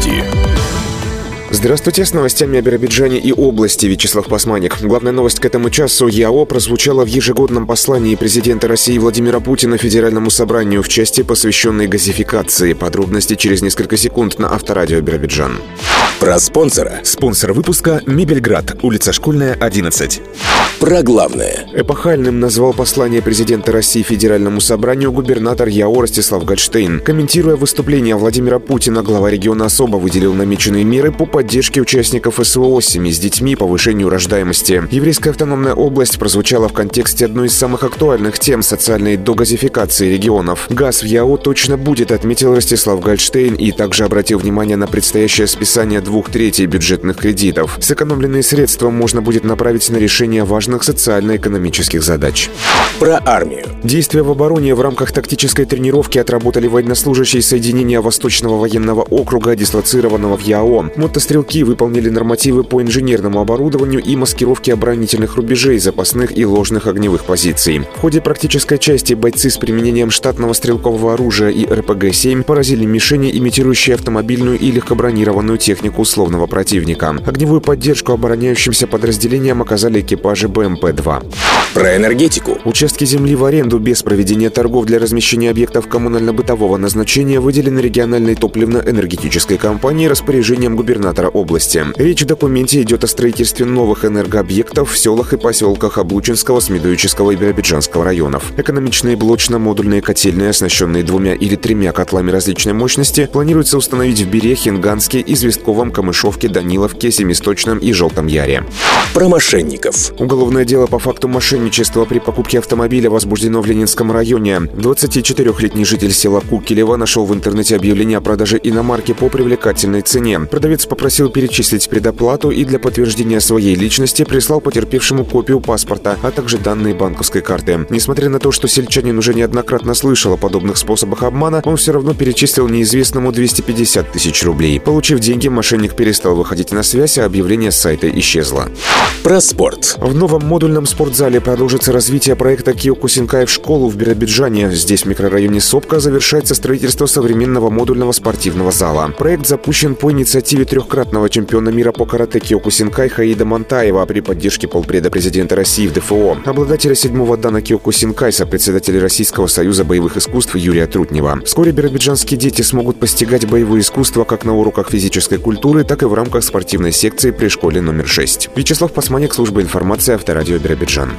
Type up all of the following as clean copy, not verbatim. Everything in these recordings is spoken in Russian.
новости. Здравствуйте, с новостями о Биробиджане и области. Вячеслав Пасманик. Главная новость к этому часу. ЯО прозвучала в ежегодном послании президента России Владимира Путина Федеральному собранию в части, посвященной газификации. Подробности через несколько секунд на Авторадио Биробиджан. Про спонсора. Спонсор выпуска «Мебельград», улица Школьная, 11. Про главное. Эпохальным назвал послание президента России Федеральному собранию губернатор ЯО Ростислав Гольштейн. Комментируя выступление Владимира Путина, глава региона особо выделил намеченные меры по поддержке участников СВО, семей с детьми, повышению рождаемости. Еврейская автономная область прозвучала в контексте одной из самых актуальных тем социальной догазификации регионов. Газ в ЯО точно будет, отметил Ростислав Гольштейн, и также обратил внимание на предстоящее списание 2/3 бюджетных кредитов. Сэкономленные средства можно будет направить на решение важных социально-экономических задач. Про армию. Действия в обороне в рамках тактической тренировки отработали военнослужащие соединения Восточного военного округа, дислоцированного в ЯО. Мотострелки выполнили нормативы по инженерному оборудованию и маскировке оборонительных рубежей, запасных и ложных огневых позиций. В ходе практической части бойцы с применением штатного стрелкового оружия и РПГ-7 поразили мишени, имитирующие автомобильную и легкобронированную технику условного противника. Огневую поддержку обороняющимся подразделениям оказали экипажи БМП-2. Про энергетику. Участки земли в аренду без проведения торгов для размещения объектов коммунально-бытового назначения выделены региональной топливно-энергетической компанией распоряжением губернатора области. Речь в документе идет о строительстве новых энергообъектов в селах и поселках Облучинского, Смедуического и Биробиджанского районов. Экономичные блочно-модульные котельные, оснащенные 2 или 3 котлами различной мощности, планируется установить в Бире, Хинганске, Известковом, Камышовке, Даниловке, Семисточном и Желтом Яре. Про мошенников. Уголовное дело по факту мошенничества при покупке автомобиля возбуждено в Ленинском районе. 24-летний житель села Кукелево нашел в интернете объявление о продаже иномарки по привлекательной цене. Продавец попросил перечислить предоплату и для подтверждения своей личности прислал потерпевшему копию паспорта, а также данные банковской карты. Несмотря на то, что сельчанин уже неоднократно слышал о подобных способах обмана, он все равно перечислил неизвестному 250 тысяч рублей. Получив деньги, мошенник перестал выходить на связь, а объявление с сайта исчезло. Про спорт. В новом модульном спортзале продолжится развитие проекта Киокусинкай в школу в Биробиджане. Здесь, в микрорайоне Сопка, завершается строительство современного модульного спортивного зала. Проект запущен по инициативе трехкратного чемпиона мира по карате Киокусинкай Хаида Монтаева при поддержке полпреда президента России в ДФО, обладателя 7-го дана Киокусинкай, сопредседателя Российского союза боевых искусств Юрия Трутнева. Вскоре биробиджанские дети смогут постигать боевое искусство как на уроках физической культуры, так и в рамках спортивной секции при школе номер 6. Вячеслав Пасманик, служба информации, Авторадио Биробиджан.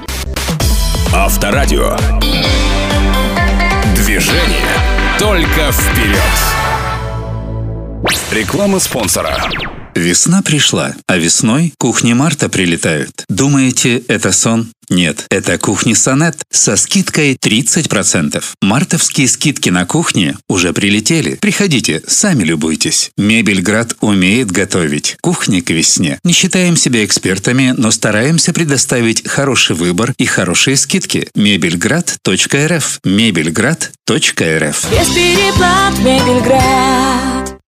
Авторадио. Движение только вперед. Реклама спонсора. Весна пришла, а весной кухни Марта прилетают. Думаете, это сон? Нет, это кухни Сонет со скидкой 30%. Мартовские скидки на кухне уже прилетели. Приходите, сами любуйтесь. Мебельград умеет готовить. Кухня к весне. Не считаем себя экспертами, но стараемся предоставить хороший выбор и хорошие скидки. Мебельград.рф. Мебельград.рф. Без переплат Мебельград.